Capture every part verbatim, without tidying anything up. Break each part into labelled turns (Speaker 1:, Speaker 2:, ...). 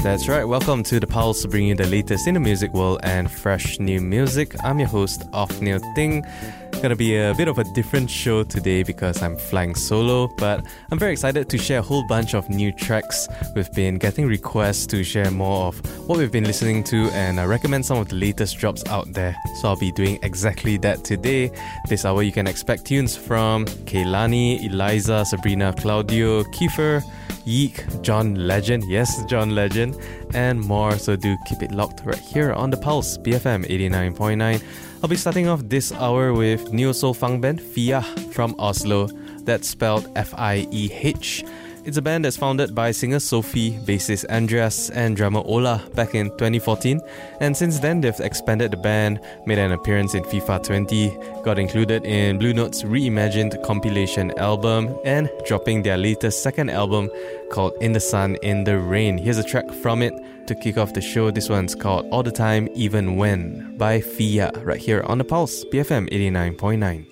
Speaker 1: That's right, welcome to The Pulse, bringing you the latest in the music world and fresh new music. I'm your host, Off-Neo Ting. Gonna be a bit of a different show today because I'm flying solo, but I'm very excited to share a whole bunch of new tracks. We've been getting requests to share more of what we've been listening to and uh, recommend some of the latest drops out there. So I'll be doing exactly that today. This hour you can expect tunes from Kehlani, Eliza, Sabrina, Claudio, Kiefer, Yeek, John Legend, yes, John Legend, and more. So do keep it locked right here on The Pulse, B F M eighty-nine point nine. I'll be starting off this hour with neo soul funk band Fiah from Oslo. That's spelled F I E H. It's a band that's founded by singer Sophie, bassist Andreas, and drummer Ola back in twenty fourteen. And since then, they've expanded the band, made an appearance in FIFA twenty, got included in Blue Note's reimagined compilation album, and dropping their latest second album called In the Sun, In the Rain. Here's a track from it to kick off the show. This one's called All the Time, Even When by Fiah, right here on The Pulse, B F M eighty-nine point nine.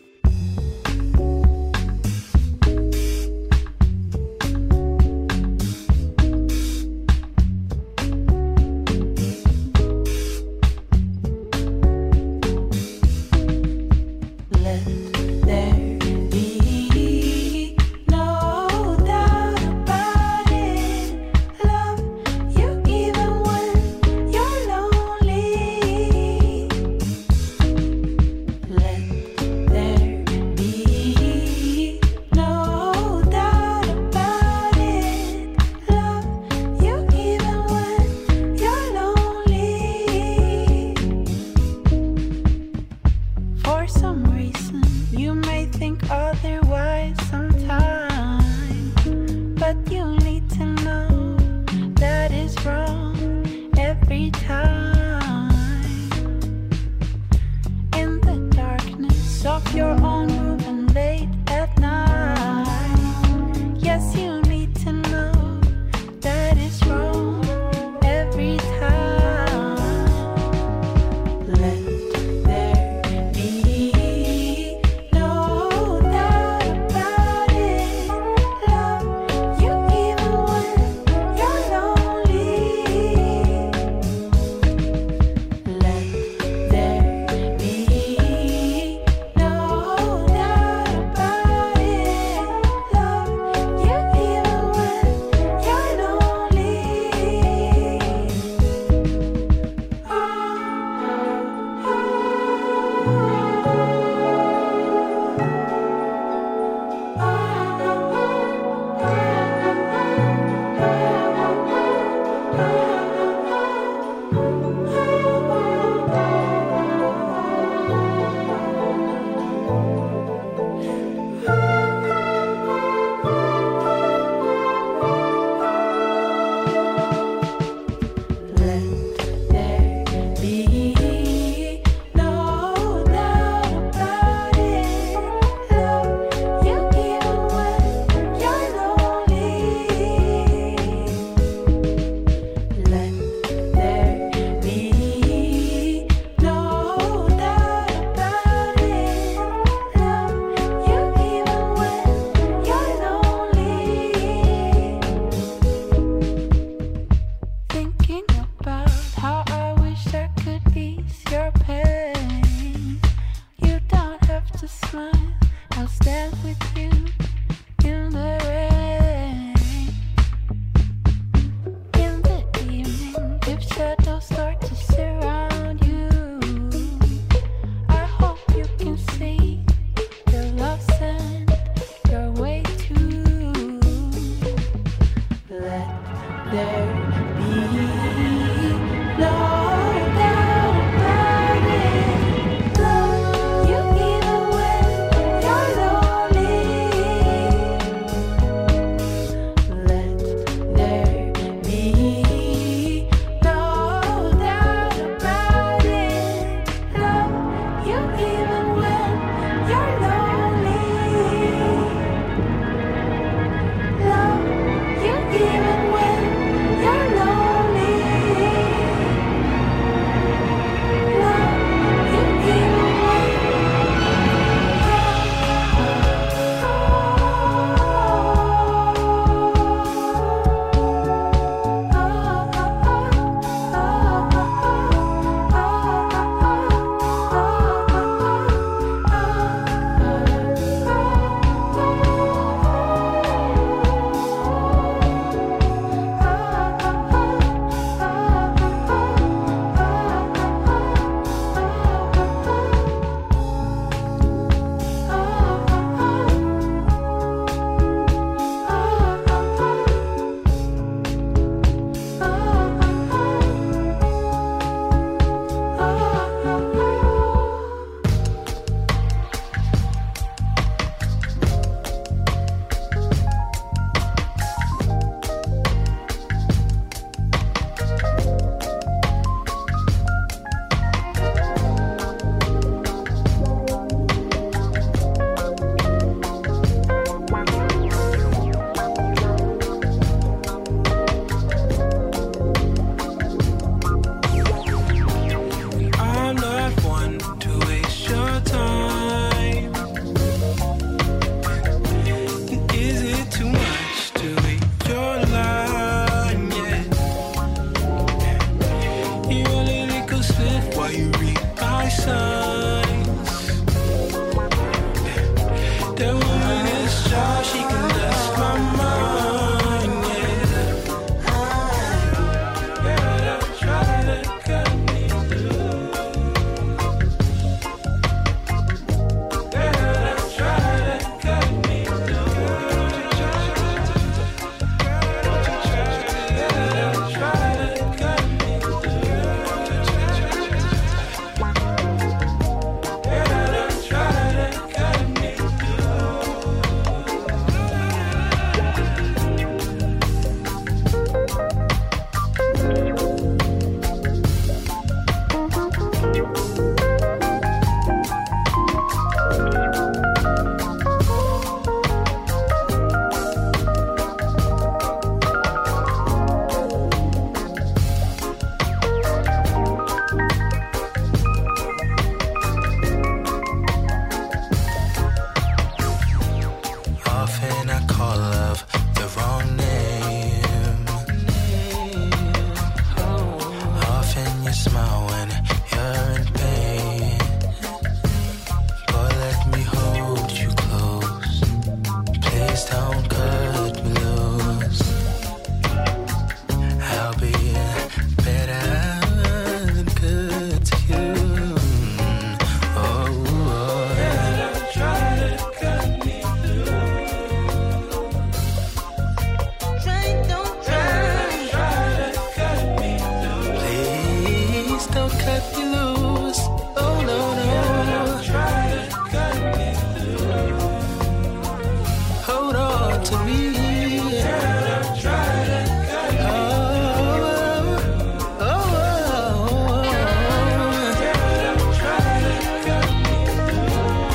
Speaker 2: You don't cut me loose. I'll be better than good to you. Oh, oh. Don't try to cut me loose. Try, don't try, try to cut me loose. Please don't cut me loose. Oh no no. Try to cut me loose. Hold on to me. Try to cut me loose. Oh, oh, oh, oh. Try to cut me loose.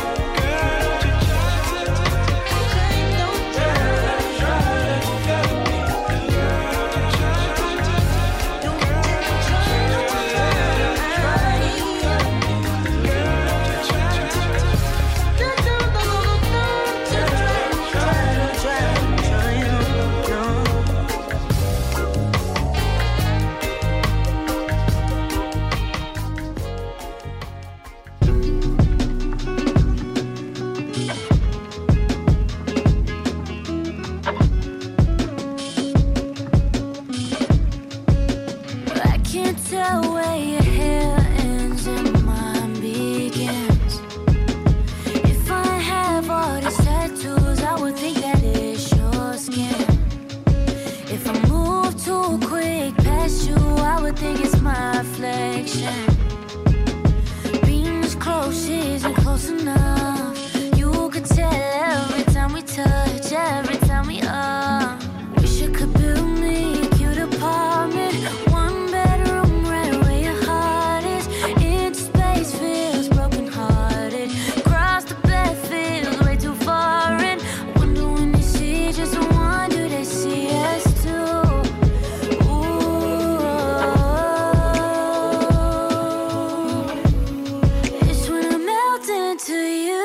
Speaker 2: Don't try to cut me loose. Don't I can't tell where your hair ends and mine begins. If I have all these tattoos, I would think that it's your skin. If I move too quick past you, I would think it's my reflection. Being this close isn't close enough. You could tell every time we touch, every time we are. Wish you could build me a cute apartment, one bedroom right where your heart is. Into space feels broken hearted. Across the bed feels way too foreign. Wonder when they see just one, do they see us too? Ooh, it's when I melt into you.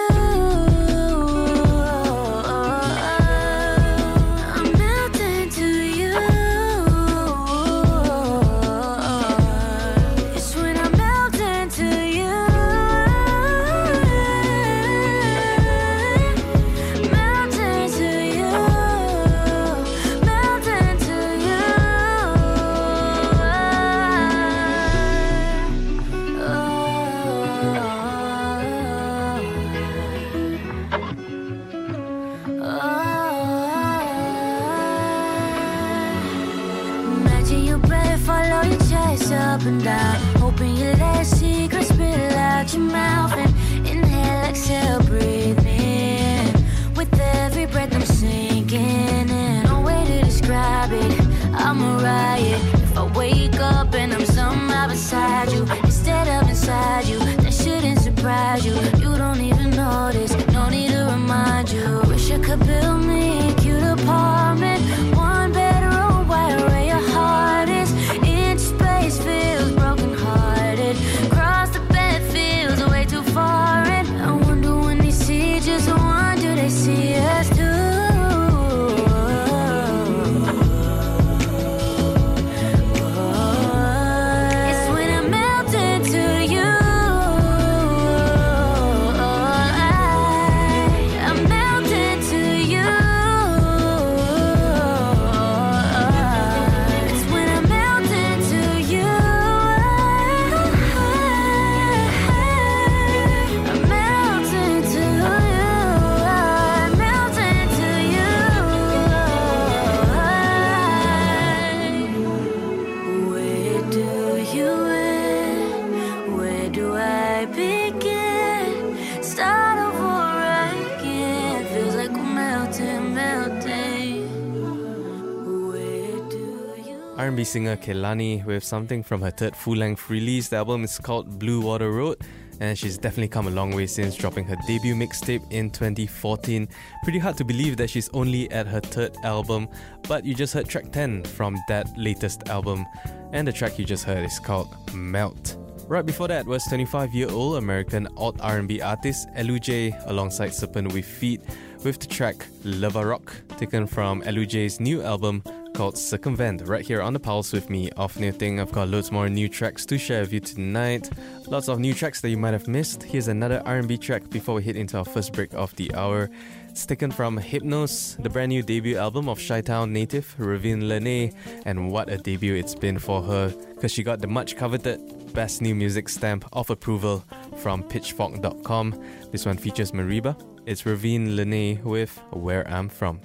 Speaker 2: I'm melting to you. It's when I melt into you. Melting to you. Melting to you. Imagine your breath follow your chest up and down. Open your let secrets spill out your mouth and inhale, exhale, breathe me in. With every breath I'm sinking in. No way to describe it, I'm a riot. If I wake up and I'm somehow beside you instead of inside you, that shouldn't surprise you. You don't even notice, no need to remind you. Wish I could build me a cute apartment, one bedroom right where your heart is. Into space feels broken hearted. Across the bed feels way too foreign. I wonder when they see just one, do they see us too? It's when I melt into you. I melt into you. It's when I melt into you. I melt into you. I melt into you. Where do you end? Where do I begin? Start over again. Feels like we're melting, melting. Where do you
Speaker 1: R and B singer Kehlani with something from her third full-length release. The album is called Blue Water Road, and she's definitely come a long way since dropping her debut mixtape in twenty fourteen. Pretty hard to believe that she's only at her third album, but you just heard track ten from that latest album, and the track you just heard is called Melt. Right before that was twenty-five-year-old American alt R and B artist Elu J alongside Serpent with Feet with the track Lava Rock, taken from Elu J's new album called Circumvent, right here on The Pulse with me, Off New Thing. I've got loads more new tracks to share with you tonight. Lots of new tracks that you might have missed. Here's another R and B track before we hit into our first break of the hour. It's taken from Hypnos, the brand new debut album of Chi-Town native Raveen Lene, and what a debut it's been for her, because she got the much coveted Best New Music stamp of approval from pitchfork dot com. This one features Mariba. It's Raveen Lene with Where I'm From.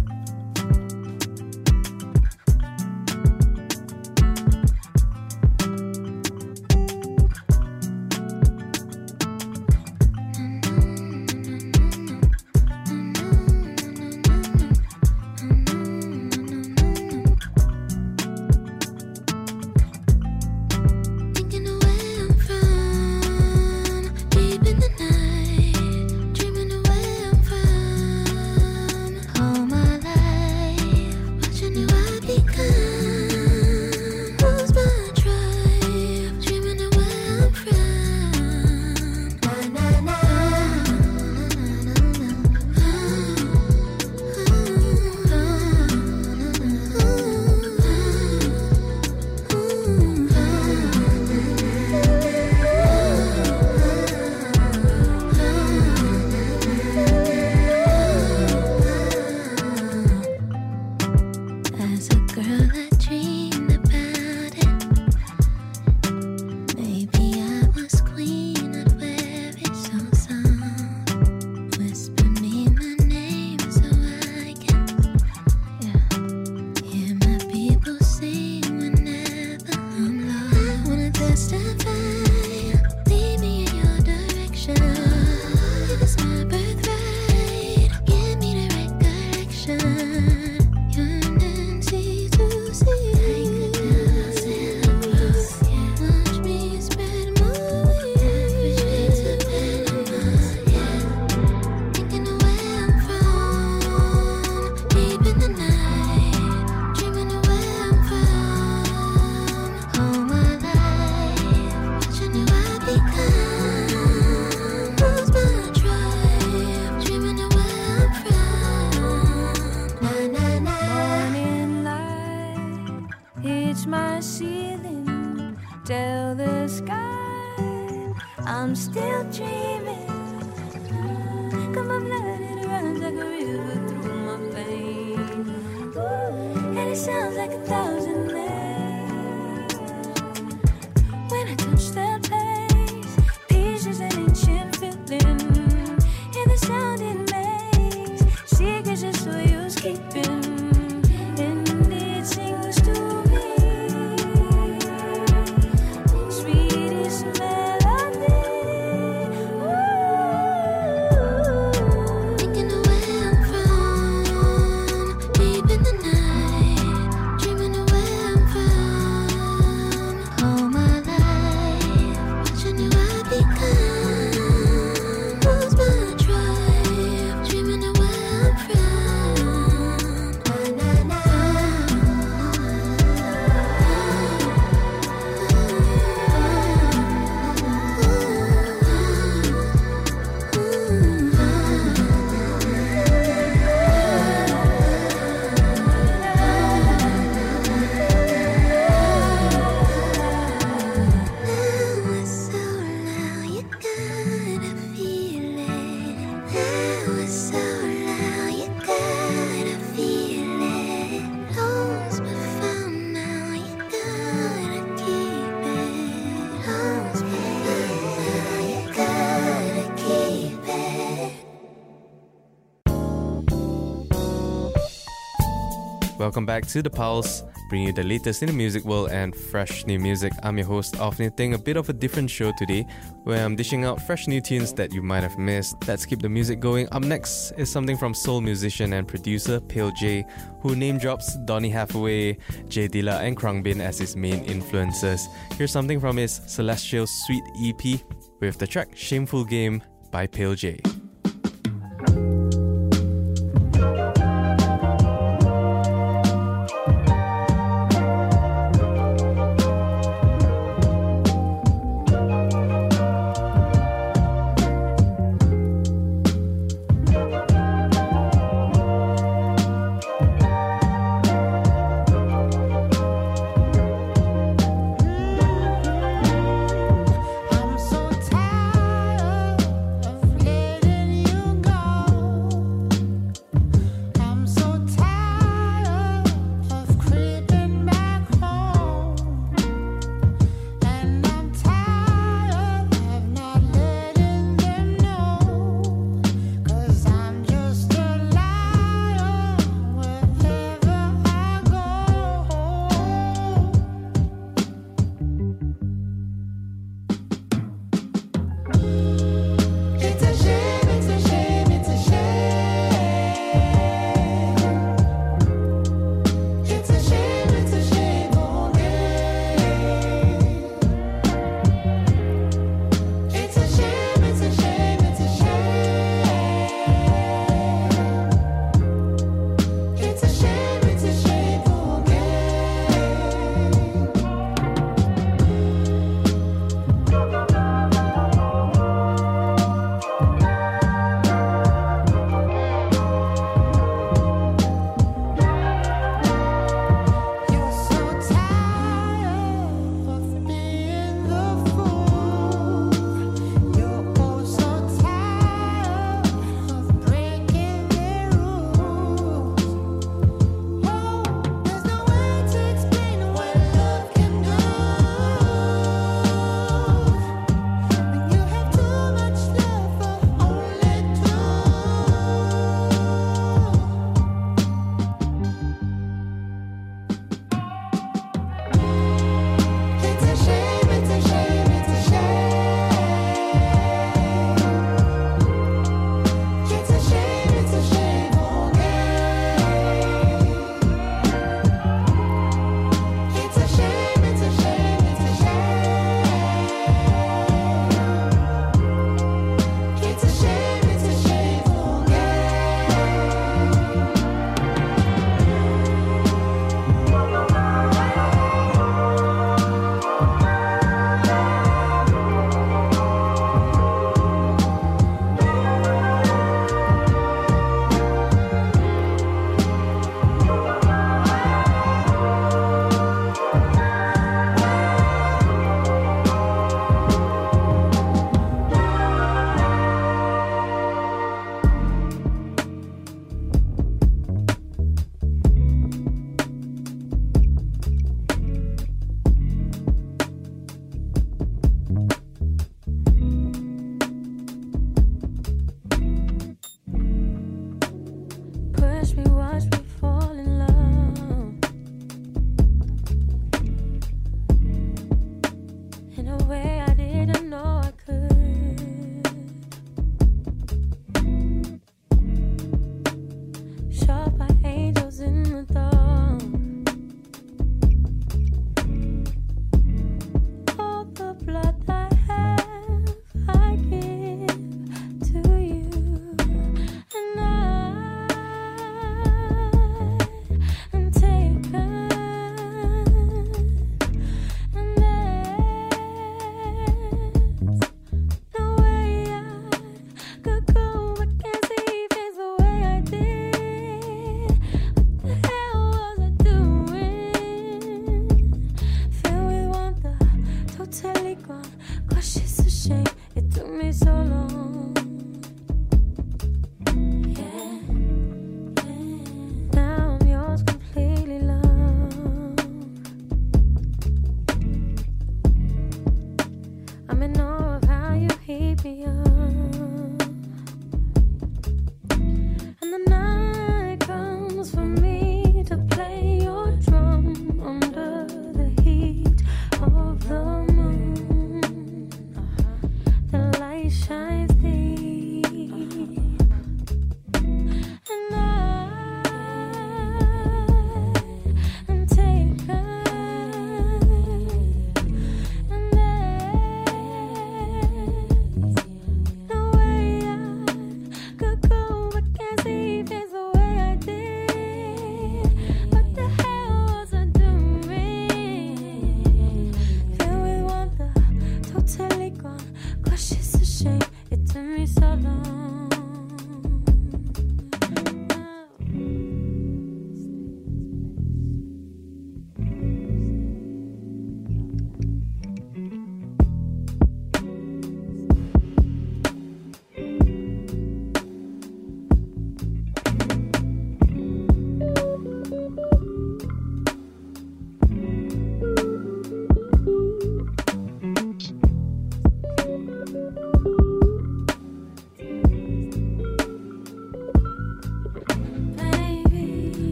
Speaker 1: Welcome back to The Pulse, bringing you the latest in the music world and fresh new music. I'm your host, Off New Thing, a bit of a different show today, where I'm dishing out fresh new tunes that you might have missed. Let's keep the music going. Up next is something from soul musician and producer Pale J, who name drops Donny Hathaway, Jay Dilla and Khruangbin as his main influences. Here's something from his Celestial Suite E P with the track Shameful Game by Pale J.
Speaker 3: I'm so tired of letting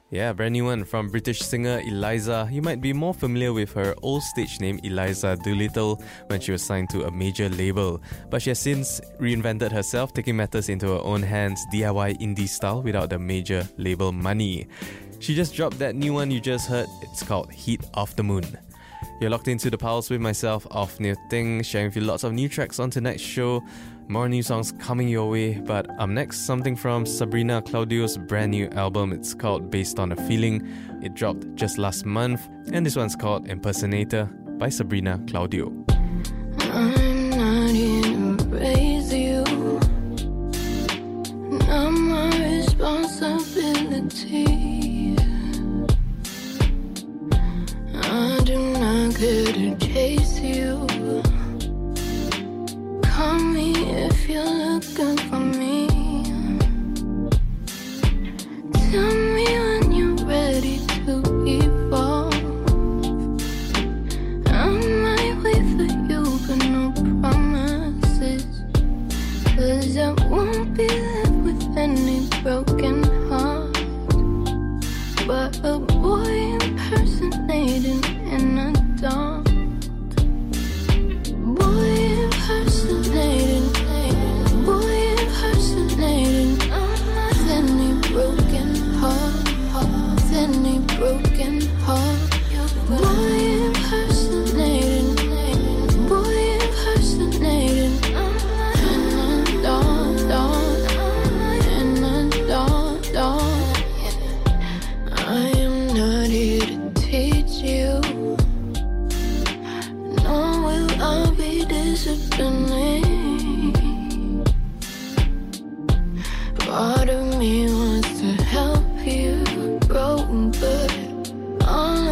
Speaker 1: Yeah, brand new one from British singer Eliza. You might be more familiar with her old stage name Eliza Doolittle when she was signed to a major label. But she has since reinvented herself, taking matters into her own hands, D I Y indie style without the major label money. She just dropped that new one you just heard. It's called Heat of the Moon. You're locked into The Pulse with myself, Off-Neo Ting, sharing with you lots of new tracks on tonight's show. More new songs coming your way, but up next, something from Sabrina Claudio's brand new album. It's called Based on a Feeling. It dropped just last month, and this one's called Impersonator by Sabrina Claudio.
Speaker 3: I'm not here to raise you, not my responsibility. I do not care to chase you. Call me if you're looking for me. Tell me when you're ready to evolve. I might wait for you, but no promises. Cause I won't be left with any broken heart, but a boy impersonating an adult. Boy impersonating, boy impersonating any broken heart, any broken heart. Boy impersonating, boy impersonating an adult, an adult, adult. I am not here to teach you, nor will I be disciplining. Part of me wants to help you grow, but all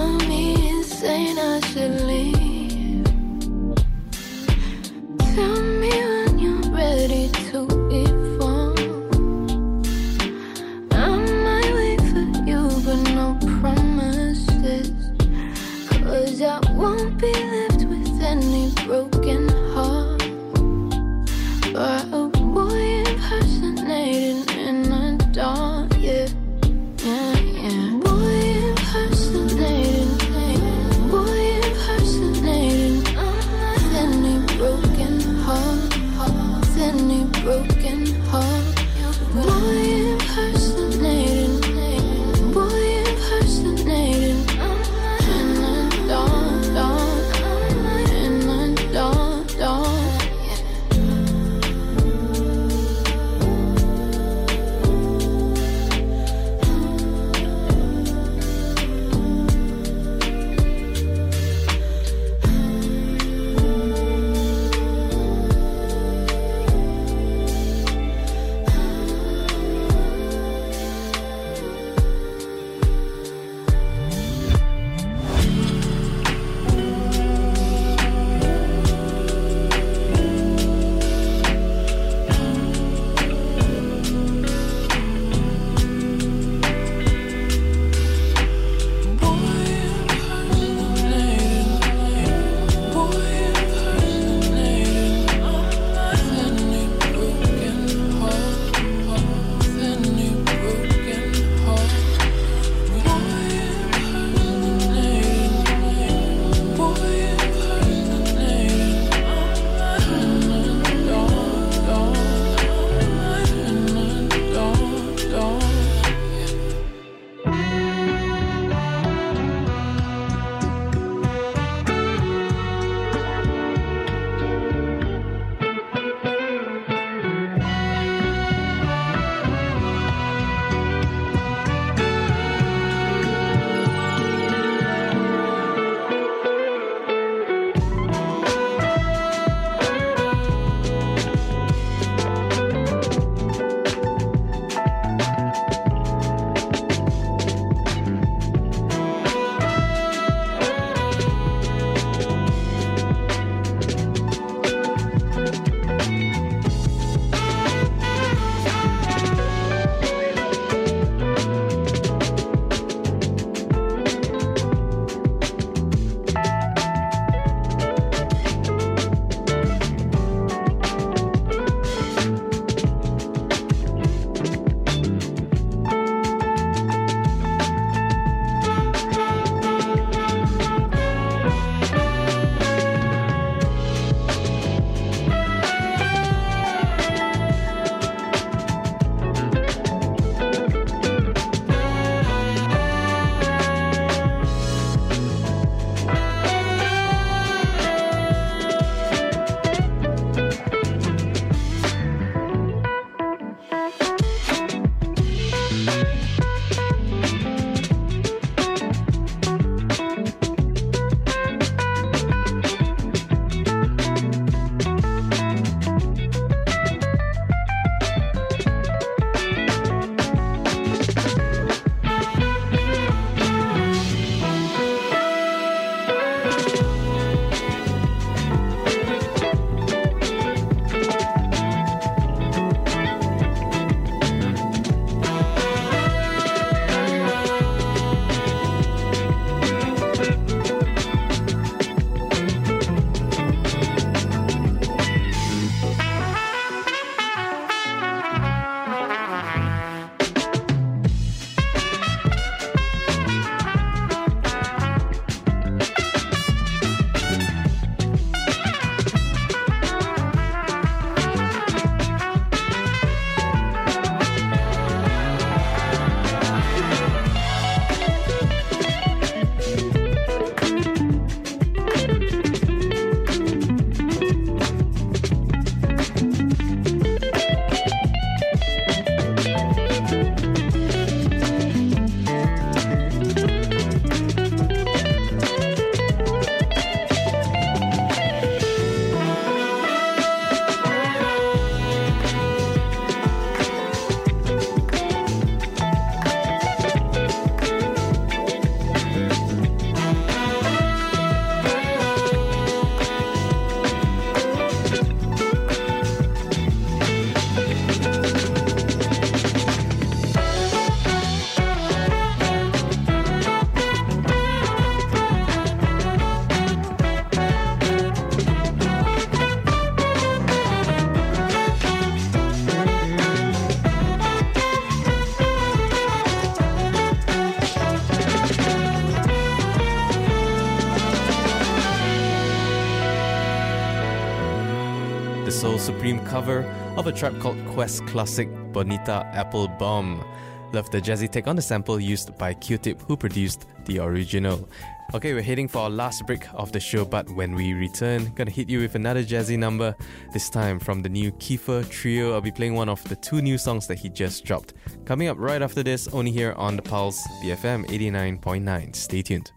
Speaker 1: Soul Supreme cover of a Tribe Called Quest classic Bonita Apple Bomb. Love the jazzy take on the sample used by Q-Tip, who produced the original. Okay, we're heading for our last break of the show, but when we return, gonna hit you with another jazzy number, this time from the new Kiefer Trio. I'll be playing one of the two new songs that he just dropped. Coming up right after this, only here on The Pulse, B F M eighty-nine point nine. Stay tuned.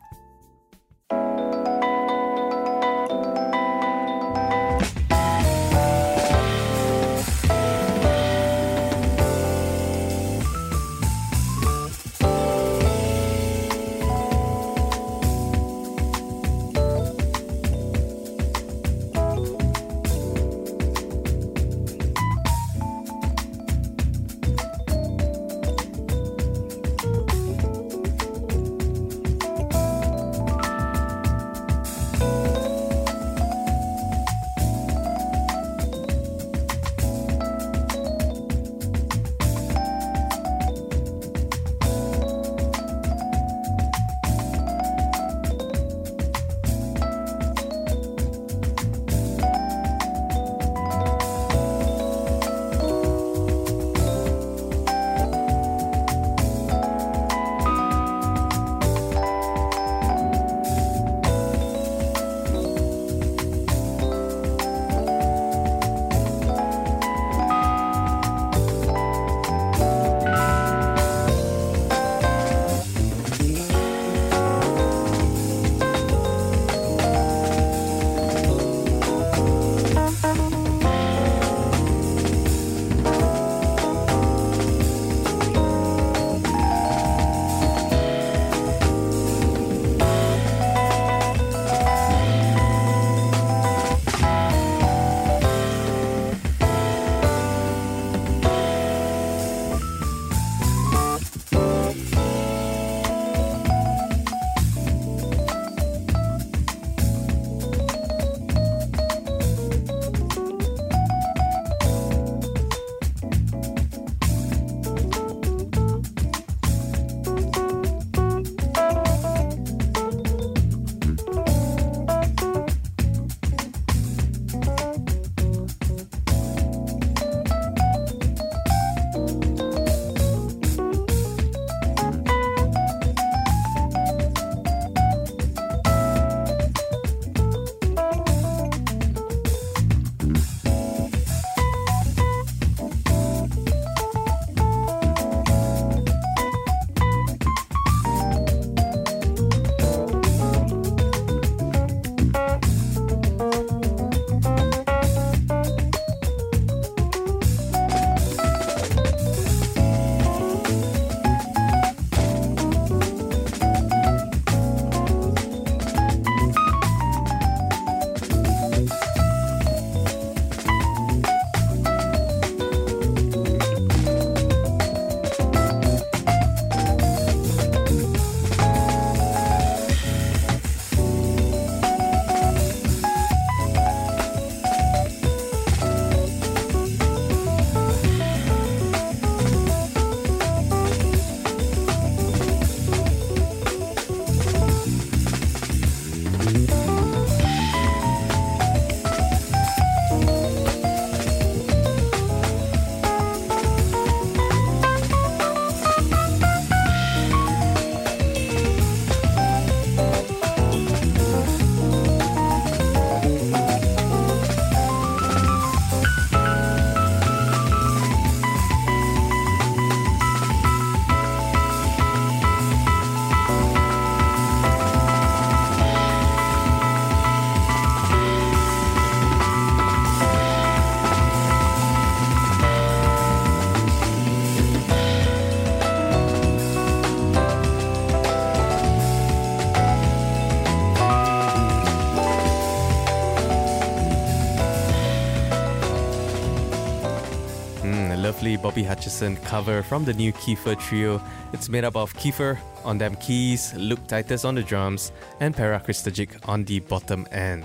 Speaker 1: lovely Bobby Hutcherson cover from the new Kiefer Trio. It's made up of Kiefer on them keys, Luke Titus on the drums, and Para Kristajic on the bottom end.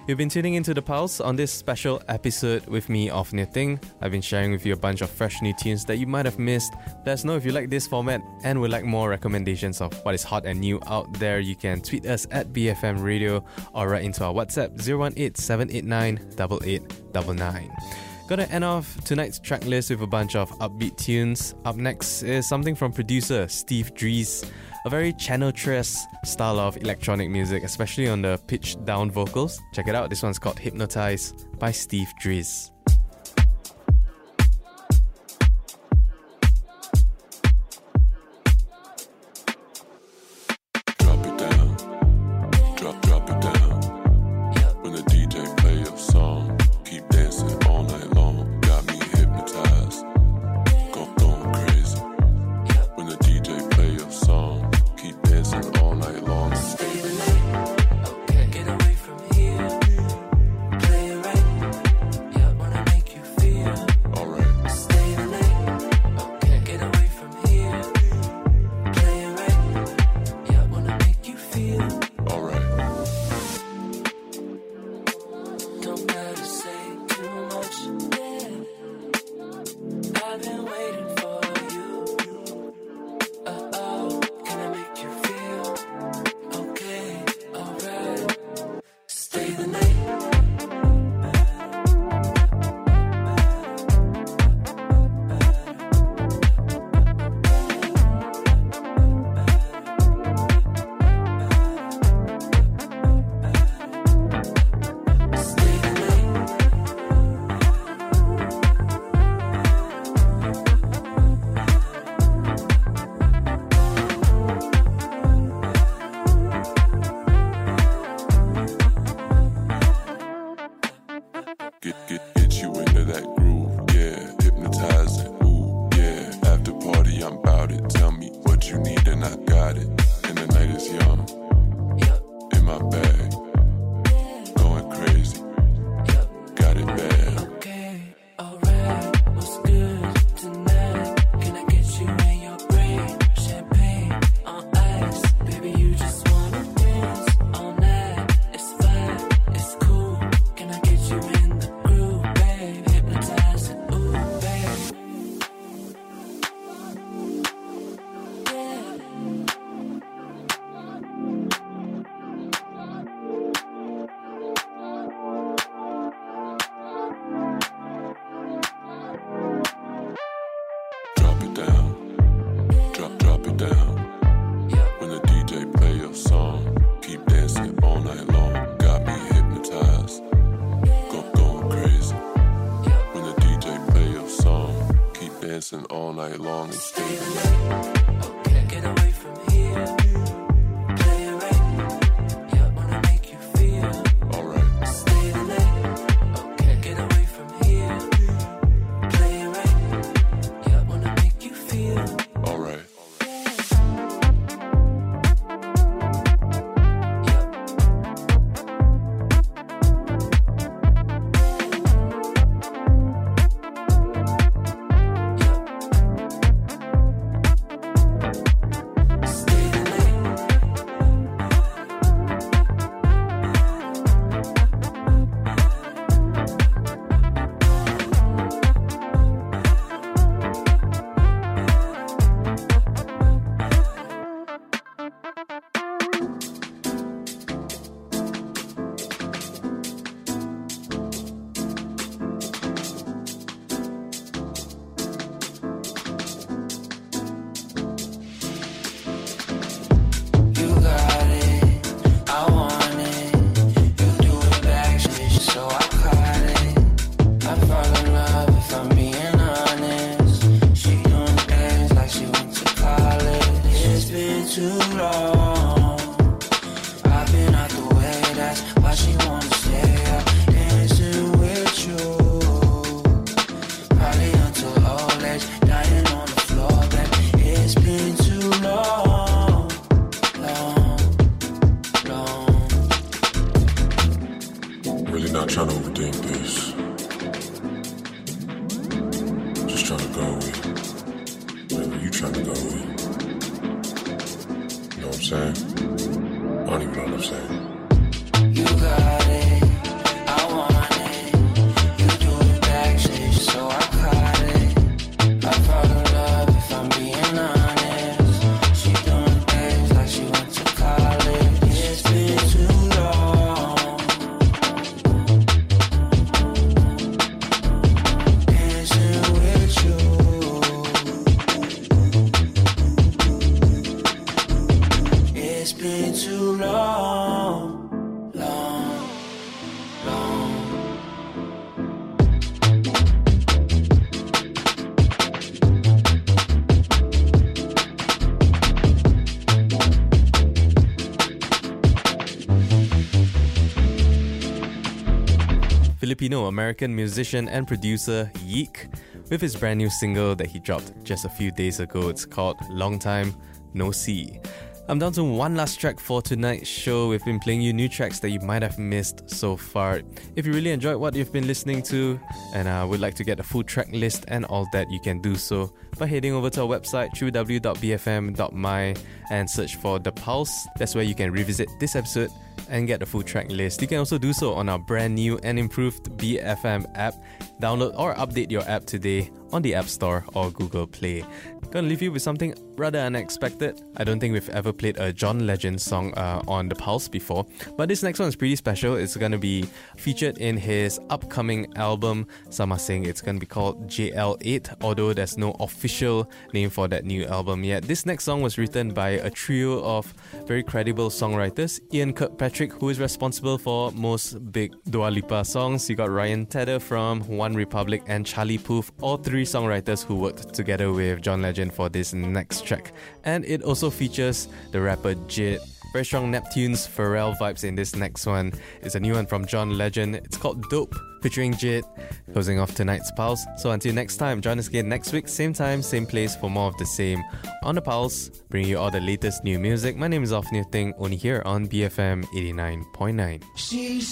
Speaker 1: You've been tuning into The Pulse on this special episode with me, Off New Thing. I've been sharing with you a bunch of fresh new tunes that you might have missed. Let us know if you like this format and would like more recommendations of what is hot and new out there. You can tweet us at B F M Radio or write into our WhatsApp zero one eight seven eight nine eight eight nine nine. Gonna end off tonight's track list with a bunch of upbeat tunes. Up next is something from producer Steve Dries, a very Channel Tres style of electronic music, especially on the pitched down vocals. Check it out, this one's called Hypnotize by Steve Dries.
Speaker 4: saying? I don't even know what I'm saying. You got it. It's been too long, long, long.
Speaker 1: Filipino-American musician and producer Yeek, with his brand new single that he dropped just a few days ago. It's called Long Time No See. I'm down to one last track for tonight's show. We've been playing you new tracks that you might have missed so far. If you really enjoyed what you've been listening to and uh, would like to get a full track list and all that, you can do so by heading over to our website w w w dot b f m dot m y and search for The Pulse. That's where you can revisit this episode and get the full track list. You can also do so on our brand new and improved B F M app. Download or update your app today on the App Store or Google Play. Gonna leave you with something rather unexpected. I don't think we've ever played a John Legend song uh, on The Pulse before, but this next one is pretty special. It's gonna be featured in his upcoming album. Some are saying it's gonna be called J L eight, although there's no official name for that new album yet. This next song was written by a trio of very credible songwriters. Ian Kirkpatrick, who is responsible for most big Dua Lipa songs. You got Ryan Tedder from One Republic and Charlie Puth, all three songwriters who worked together with John Legend for this next track. And it also features the rapper Jid. Very strong Neptunes, Pharrell vibes in this next one. It's a new one from John Legend. It's called Dope, featuring Jid. Closing off tonight's Pulse. So until next time, join us again next week, same time, same place for more of the same on The Pulse, bringing you all the latest new music. My name is Off-New Thing, only here on B F M eighty-nine point nine.
Speaker 4: She's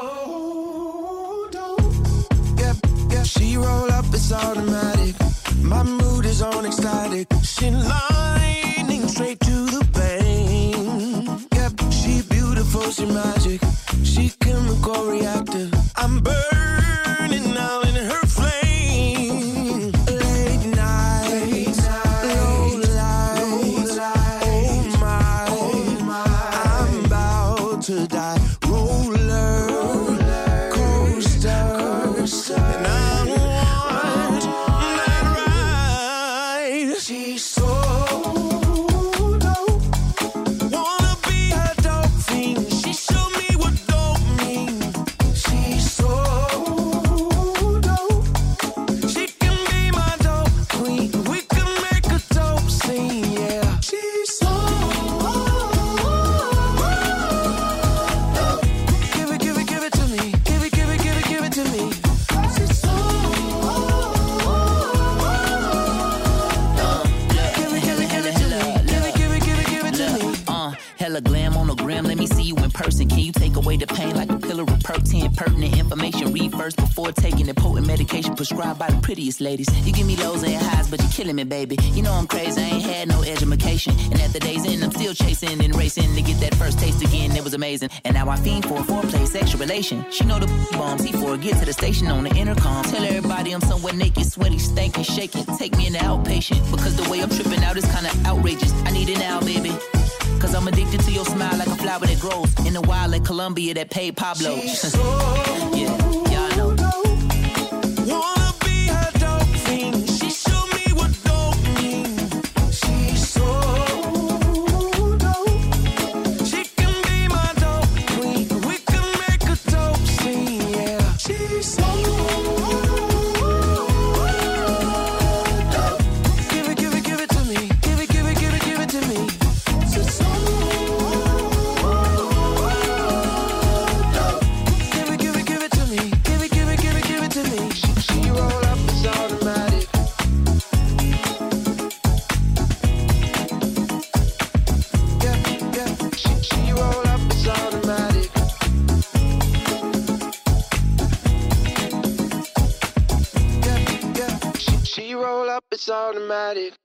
Speaker 4: so dope. Yep, yep. She roll up, it's automatic. My mood is on ecstatic. She lightning straight to the vein. Yep, she beautiful, she magic. She chemical reactive. I'm burning out in her flame. Late night, low light. Oh my, oh my, I'm about to die. Roller, roller coaster, coaster. And I want that ride. She's so dope. Wanna be her dope fiend. She showed me what dope means. She's so dope. She can be my dope queen. We can make a dope scene, yeah. She's so dope. Give it, give it, give it to me. Give it, give it, give it, give it to me. She's so Give it, give it, give it to me. Give it, give it, give it, give it to me.
Speaker 5: Uh, hella glam on the gram, let me see you in person. Can you take away the pain like a pillar of Pertin? Pertinent information, read first before taking the potent medication prescribed by the prettiest ladies. You give me lows and highs, but you're killing me, baby. You know I'm crazy, I ain't had no education. And at the day's end, I'm still chasing and racing to get that first taste again. It was amazing. And now I fiend for a foreplay, sexual relation. She know the bombs, he for get to the station on the intercom. Tell everybody I'm somewhere naked, sweaty, stankin', shaking. Take me in the outpatient, because the way I'm tripping out is kinda outrageous. I need it now, baby. Cause I'm addicted to your smile like a flower that grows in the wild like Colombia that paid Pablo.
Speaker 4: She's so
Speaker 5: Yeah, y'all know.
Speaker 4: dope. Wanna be her dope fiend. She showed me what dope means. She's so dope. She can be my dope queen. We can make a dope scene, yeah. She's so dope. Give it, give it, give it to me. Give it, give it, give it, give it to me. She's so dope. Give it, give it, give it to me. Give it, give it, give it, give it to me. She, she roll up, it's automatic. Yeah, yeah. She, she roll up, it's automatic. Yeah, yeah. She, she roll up, it's automatic.